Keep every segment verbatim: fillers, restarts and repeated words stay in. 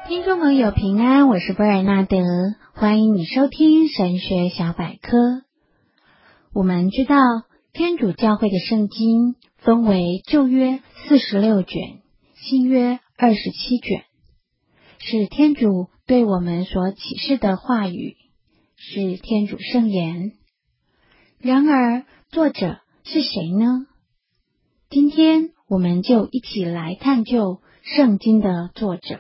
听众朋友平安，我是贝尔纳德，欢迎你收听神学小百科。我们知道天主教会的圣经分为旧约四十六卷，新约二十七卷，是天主对我们所启示的话语，是天主圣言。然而作者是谁呢？今天我们就一起来探究圣经的作者。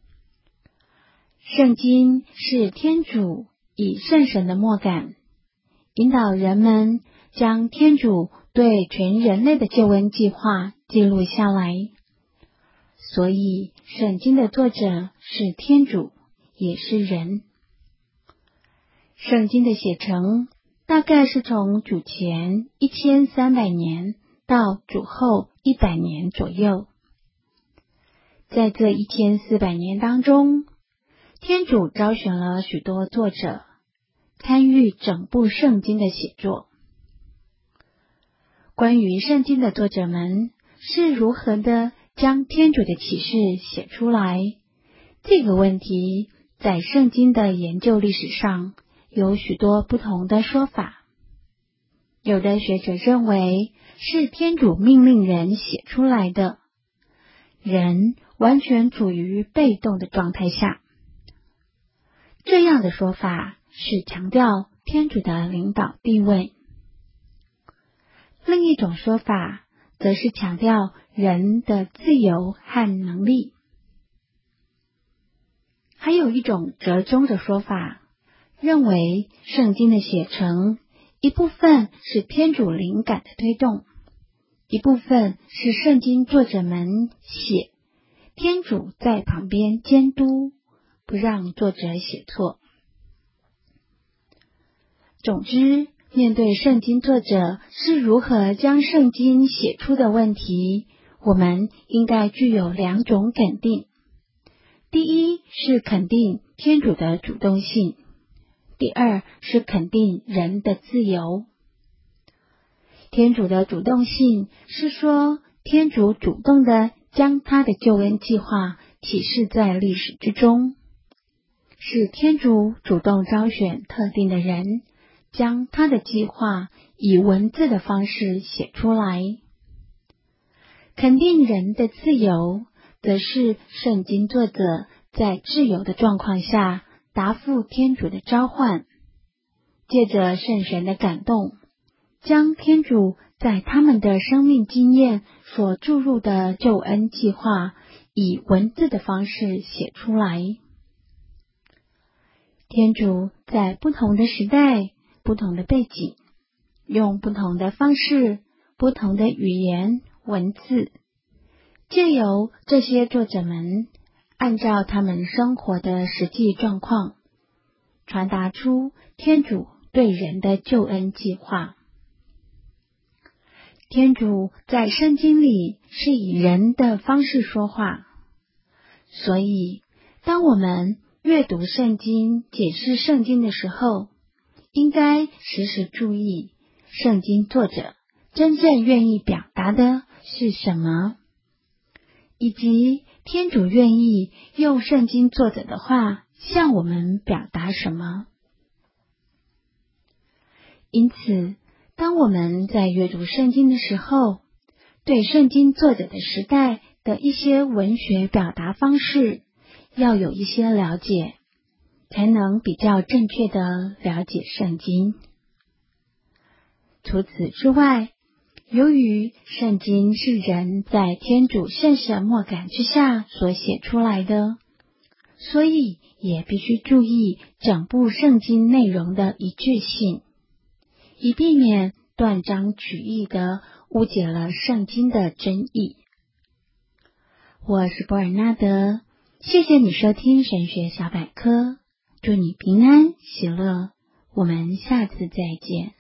圣经是天主以圣神的默感，引导人们将天主对全人类的救恩计划记录下来。所以圣经的作者是天主，也是人。圣经的写成大概是从主前一千三百年到主后一百年左右。在这一千四百年当中，天主招选了许多作者，参与整部圣经的写作。关于圣经的作者们是如何的将天主的启示写出来，这个问题在圣经的研究历史上有许多不同的说法。有的学者认为是天主命令人写出来的，人完全处于被动的状态下。这样的说法是强调天主的领导地位。另一种说法则是强调人的自由和能力。还有一种折中的说法，认为圣经的写成一部分是天主灵感的推动，一部分是圣经作者们写，天主在旁边监督，不让作者写错。总之，面对圣经作者是如何将圣经写出的问题，我们应该具有两种肯定。第一是肯定天主的主动性，第二是肯定人的自由。天主的主动性是说，天主主动地将他的救恩计划启示在历史之中，是天主主动招选特定的人，将他的计划以文字的方式写出来。肯定人的自由，则是圣经作者在自由的状况下答复天主的召唤，借着圣神的感动，将天主在他们的生命经验所注入的救恩计划以文字的方式写出来。天主在不同的时代、不同的背景，用不同的方式、不同的语言、文字，借由这些作者们，按照他们生活的实际状况，传达出天主对人的救恩计划。天主在圣经里是以人的方式说话，所以当我们阅读圣经、解释圣经的时候，应该时时注意圣经作者真正愿意表达的是什么，以及天主愿意用圣经作者的话向我们表达什么。因此，当我们在阅读圣经的时候，对圣经作者的时代的一些文学表达方式要有一些了解，才能比较正确的了解圣经。除此之外，由于圣经是人在天主圣神默感之下所写出来的，所以也必须注意整部圣经内容的一致性，以避免断章取义地误解了圣经的真意。我是伯尔纳德，谢谢你收听神学小百科，祝你平安喜乐，我们下次再见。